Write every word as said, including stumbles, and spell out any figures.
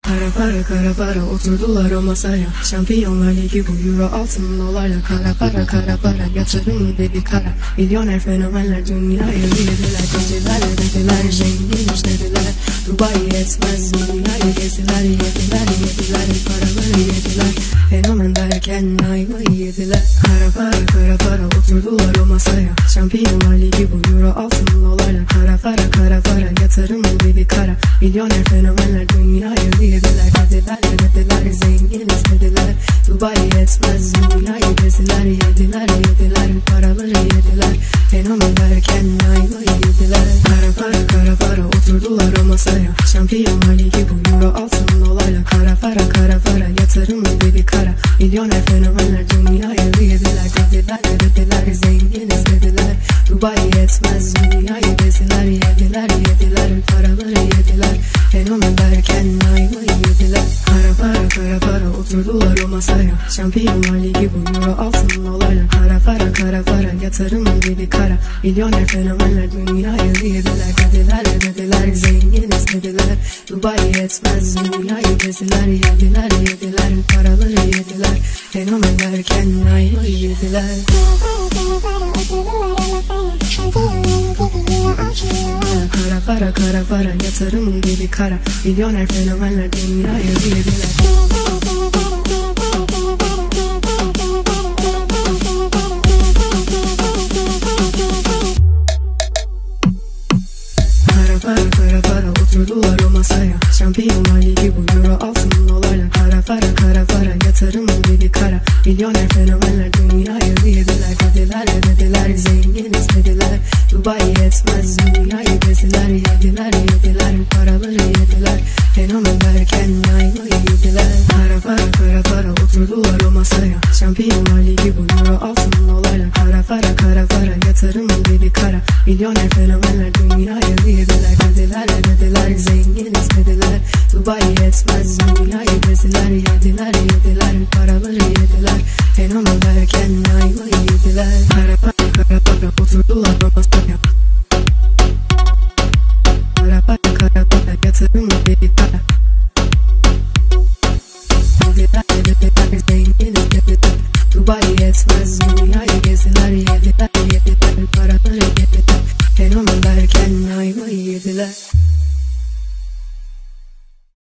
Kara para kara para oturdular o masaya. Şampiyonlar Ligi bu euro altın dolarla. Kara para kara para yatırım dedi kara. Milyoner fenomenler dünyayı bildiler. Dediler dediler zenginiz dediler. Dubai yetmez dünyayı gezdiler. Yediler yediler paraları yediler. Fenomen derken ayvayı yediler. Kara para kara para oturdular o masaya. Şampiyonlar Ligi bu euro altın dolarla. Kara para kara para yatırım dedi kara. Milyoner fenomenler dünyayı bildiler. Dediler dediler zenginiz dediler. Dubai yetmez dünyayı gezdiler. Yediler yediler paraları yediler. Fenomen derken ayvayı yediler. Kara para kara para oturdular o masaya. Şampiyonlar Ligi bu euro altın dolarla. Kara para kara para yatırım dedi kara. Milyoner fenomenler dünyayı bildiler. Dediler dediler zenginiz dediler. Dubai yetmez dünyayı gezdiler. Yediler yediler paraları yediler. Fenomen derken ayvayı yediler. Kara para kara para oturdular o masaya. Şampiyonlar Ligi bu euro altın dolarla. Kara para kara para yatırım dedi kara. Milyoner fenomenler dünyayı bildiler. Dediler dediler zenginiz dediler. Dubai yetmez dünyayı gezdiler. Yediler yediler paraları yediler. Fenomen derken ayvayı yediler. Kara para kara para yatırım dedi kara. Milyoner fenomenler dünyayı bildiler. Kara para kara para oturdular o masaya. Şampiyonlar Ligi bu euro altın dolarla. Kara para kara para yatırım dedi kara. Milyoner fenomenler dünyayı bildiler. Dediler dediler zenginiz dediler. Dubai yetmez dünyayı gezdiler. Yediler yediler paraları yediler. Fenomen derken ayvayı yediler. Kara para kara para oturdular o masaya. Şampiyonlar Ligi bu euro altın dolarla. Kara para kara para yatırım dedi kara. Milyoner fenomenler dünyayı bildiler. Dediler dediler zenginiz dediler. Dubai yetmez dünyayı gezdiler. Yediler yediler paraları yediler. Fenomen derken ayvayı yediler. Kara para kara para oturdular o masaya. Kara para kara para yatırım dedi kara. Dediler dediler zenginiz dediler. Dubai yetmez